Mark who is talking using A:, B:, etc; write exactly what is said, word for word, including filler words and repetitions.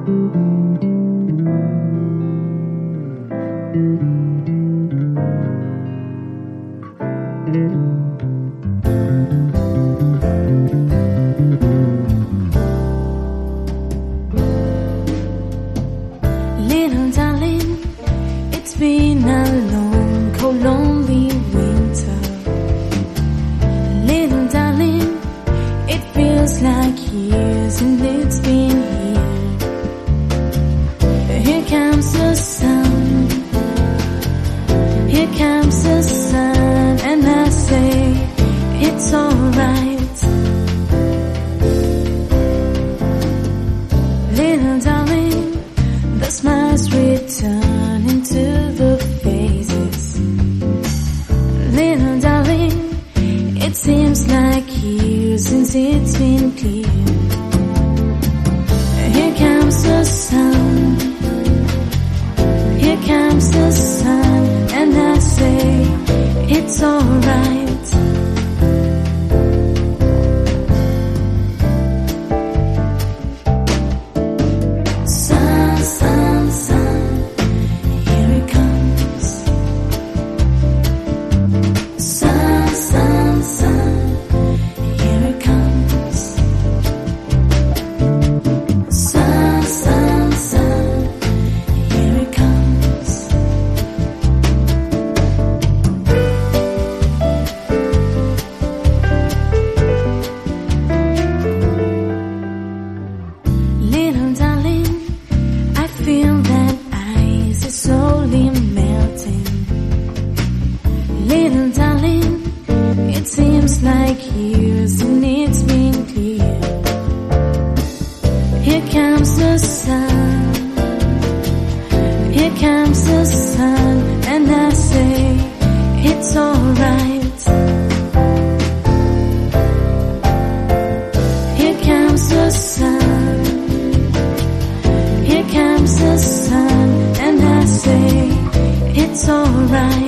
A: Little darling, it's been a long, cold, lonely winter. Little darling, it feels like years since it's been here. Here comes the sun, here comes the sun, and I say it's alright. Little darling, the smiles return into the faces. Little darling, it seems like years since it's been clear. Here comes the sun, here comes the sun, and I say it's alright. Sun, sun, sun, here it comes. Sun, sun, sun, here it comes. Sun, sun, sun, here it comes. Little darling, I feel that ice is slowly melting. Little darling, it seems like years and it's been clear. Here comes the sun, here comes the sun, and I say it's alright. Here comes the sun, here comes the sun, and I say it's alright.